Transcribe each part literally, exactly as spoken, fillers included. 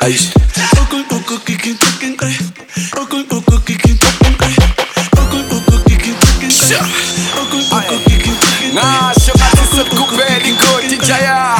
Aish. Okul okul kicking kicking ay. Okul okul kicking kicking ay. Okul okul kicking kicking ay. Okul okul kicking kicking ay. Nah, sugar tisa kubeli koti jaya.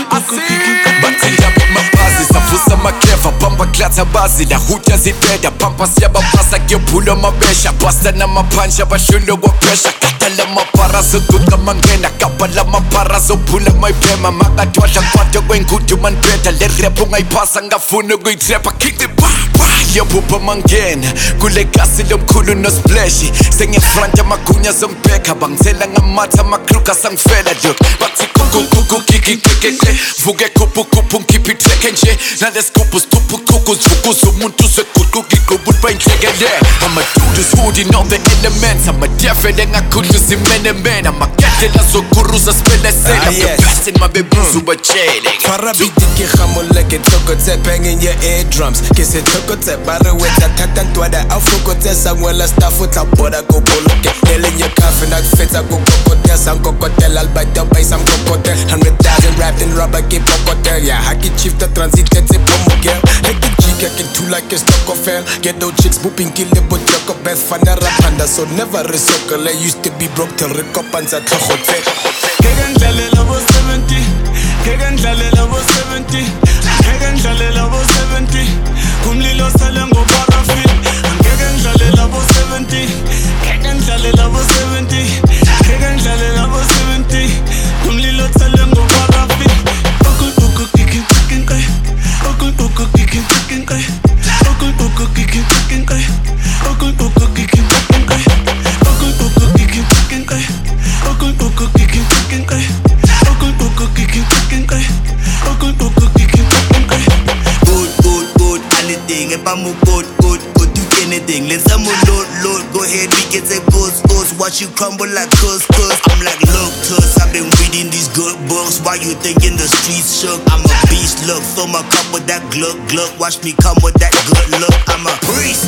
Asi. Batsinda bamabazi savusa makeva bamba klatha bazi la huta zipeda pampa siyababasa kuyophula mabesha basta namaphanja bashulo kwaphesha kata lamapara soduka mangena kapa lamapara sophula mayiphema makatwadla kwato kwengudu manibheda le rap ungayiphasa ngafuna ukuyitrepa kick the ba ba yobupha mangena kule gasi lomkhulu no splash sengefront amagunya zombheka bangizela ngamatha amakruka sangifela look bathi kuku kuku kiki kiki vuke kupu kupu ngiphhi track nje nalesigubu stuphu kuku vukuza umuntu seguquka igqubu bayinhlekele amadudu hoodie on the elements amadefele ngakhudluza imenemene amagadlela zokuruza sipelesela the best in my babies ubachele farabidi ke khamoleke tokotse bang in your eardrums ke se tokotse bare wetsa thata ntwada afokotse sangwela staff utla boda go boloke nelenye cafe na fetsa go kokote sankokotela albata by some kokote one hundred thousand wrapped in rubber ke pokote yeah haki chief the transit tse pomoke heki jika ke tula ke stock of hell get those chicks booping kill the botoko best fanara panda so never resokole used to be broke till recopanza tlogotse kekendlalela bo seventy kekendlalela bo seventy kekendlalela bo seventy kumlilo sale ngoparafin kekendlalela bo seventy kekendlalela bo seventy kekendlalela bo seventy kumlilo sale ngoparafin okul okul kicking kicking ay okul okul kicking kicking ay okul okul kicking kicking ay okul okul kicking kicking ay okul okul kicking kicking ay okul okul kicking kicking ay okul okul kicking kicking ay okul okul kicking kicking ay good good good anything if I'm good good good do anything let's am load load go ahead we get the goods goods watch you crumble like couscous I'm like look tuss I've been reading these good books why you thinking the streets shook I'm a beast look fill my cup with that gluck gluck watch me come with that good look I'm a priest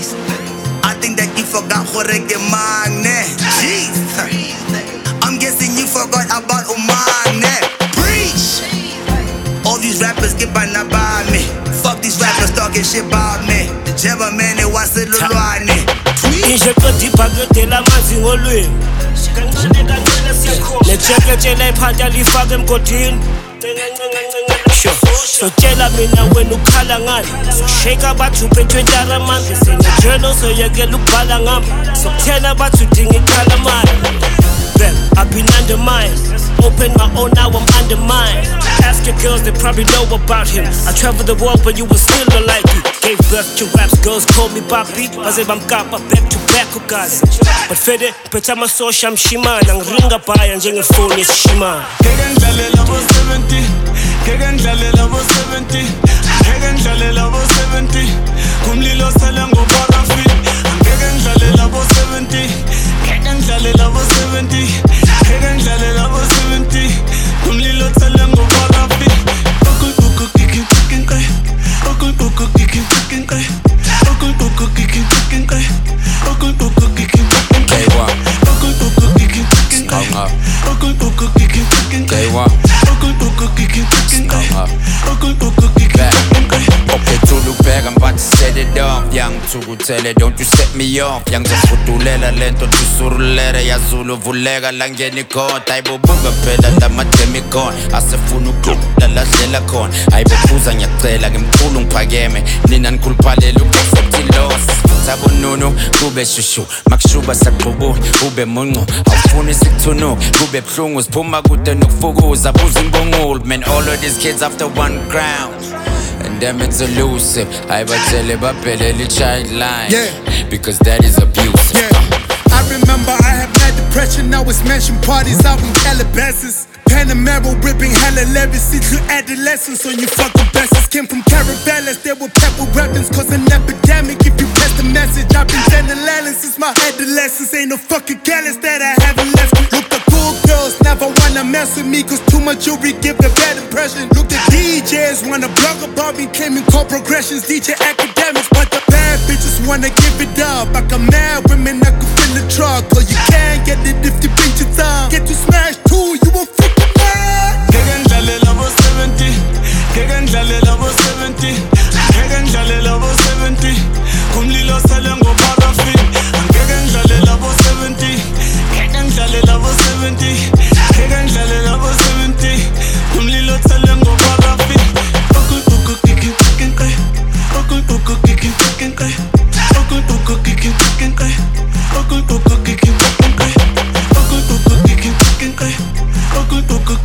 I think that you forgot Jorge Mane jeez I'm guessing you forgot about Omane preach all these rappers get by not by me fuck these rappers talking shit about me Jeba man it was a little one Inje kodi bagedela manzi ngolweni Kanqineka ngcela siyakhona Lecheke tshela iphanda lifake emgodini Sure So tshela mina wena ukhala ngani So shake abathu phethwe ntara manje Senejelo so yekela ukubhala ngami So kuthela abathu dinga ikhala mali I've been undermined Open my own, now I'm undermined Ask your girls, they probably know about him I traveled the world, but you were still alike you Gave birth to raps, girls call me papi Baze bamkapa, back to back ukazi But fede, peta masosha mshima Nangringa baya, njenge phone is shima Kekendlalela bo seventy Kekendlalela bo seventy Kekendlalela bo seventy Kumlilo sale ngoparafin Kekendlalela bo seventy Kekendlalela bo seventy Kekendlalela bo seventy Kumlilo sale ngoparafin Okul okul kicking kicking ay Okul okul kicking kicking ay Okul okul kicking kicking ay Okul okul kicking kicking ay Okul okul kicking kicking ay Okul okul kicking kicking ay Okul okul kicking kicking ay Okul okul kicking kicking ay Okay, Tulu bag, I'm about to set it off. Young Tulu tell it, don't you set me off. Young Zafutulela, lento tusurulera. Yazulu vulega, langeni kon. Aibo buga pela, damatemi kon. Asefunu kuda, la zela kon. Aibo kuza nyatela, ngimkulu ngipageme. Nina nkulpale, look accepting loss. Tabo nunu, kube shushu. Makshuba sakbubu, ube mungu. Aufuni siktunu, kube plungu. Spuma kude nukfuguza, buzimbungul. Man, all of these kids after one crown. And them it's elusive. I but tell it about the child line. Yeah. Because that is abusive. Yeah. I remember I had mad depression. I was mentioning parties out in Calabasas. Panamera ripping hella legacy through adolescence on you fucking blessings. Came from Caravellas, they were pepper weapons. Cause an epidemic if you press the message. I've been sending landing since my adolescence. Ain't no fucking callous that I haven't left. Look, the cool girls never wanna mess with me. Cause too much jewelry give a bad impression. Look, the D Js wanna blog about me. Claiming core progressions, D J academics. But the bad bitches wanna give it up. I got mad women that could fill the truck. Cause you can't get it if you beat your tongue. Get you smashed too, you a freaking mad. Kekendlalela bo seventy Kekendlalela bo seventy Uku uku